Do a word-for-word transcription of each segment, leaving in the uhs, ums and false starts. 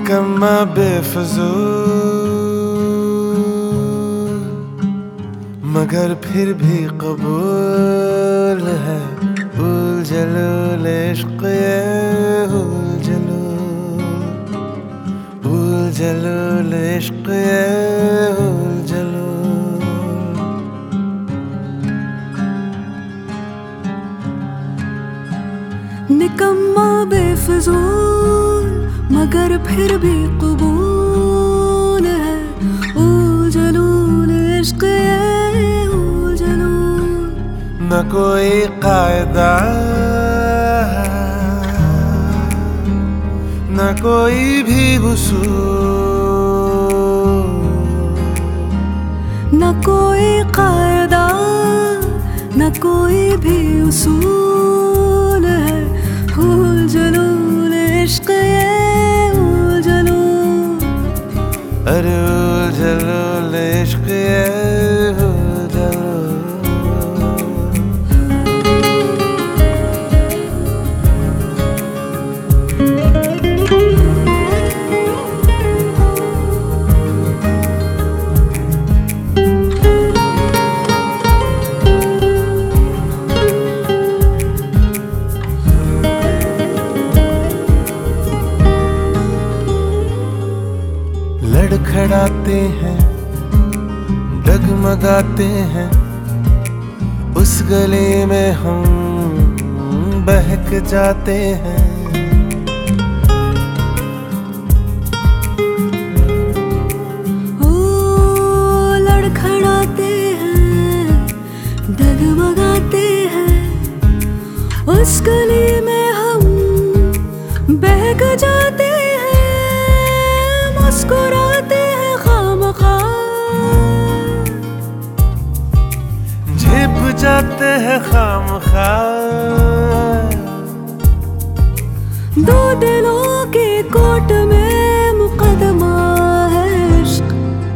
निकम्मा बेफजूल मगर फिर भी कबूल है। उल जलूल इश्क ये उल जलूल, उल जलूल इश्क ये उल जलूल। निकम्मा बेफजूल मगर फिर भी कबूल है। उल जलूल इश्क ये उल जलूल। न कोई कायदा न कोई भी उसूल, न कोई कायदा न कोई भी उसूल है। उल जलूल इश्क ये उल जलूल। अरे उल जलूल इश्क ये उल जलूल। लड़खड़ाते हैं डगमगाते हैं, उस गली में हम बहक जाते हैं। ओ लड़खड़ाते हैं डगमगाते हैं, उस गली में हम बहक जाते हैं। मुस्कुराते हैं खामखा, झिप जाते हैं खामखा। दो दिलों के कोट में मुकदमा है इश्क।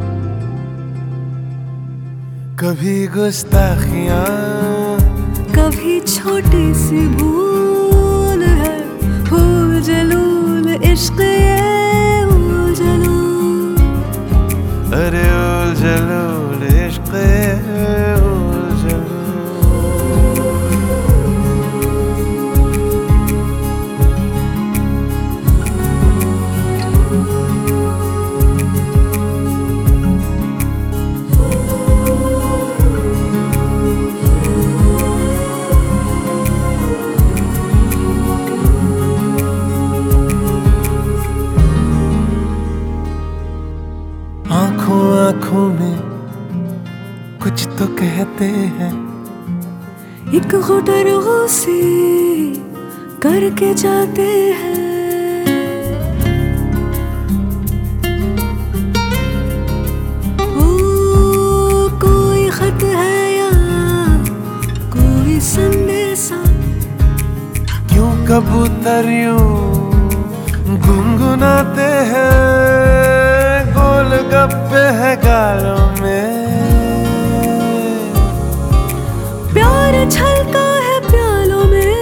कभी गुस्ताखियां कभी छोटी सी भूल है। उल जलूल इश्क ये उल जलूल। अरे उल जलूल इश्क ये उल जलूल। आँखों आँखों में कुछ तो कहते हैं, एक गुटर गुस्से करके जाते हैं। ओ कोई खत है या कोई संदेशा, क्यों कबूतर यूं गुनगुनाते हैं। गोल गप्पे है गालों में, प्यार छलका है प्यालों में।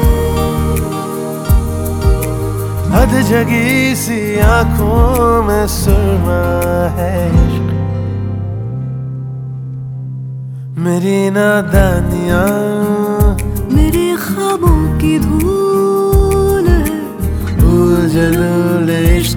हद जगी सी आंखों में सुरमा है इश्क। मेरी नादानियां मेरे ख्वाबों की धूल है। उल जलूल इश्क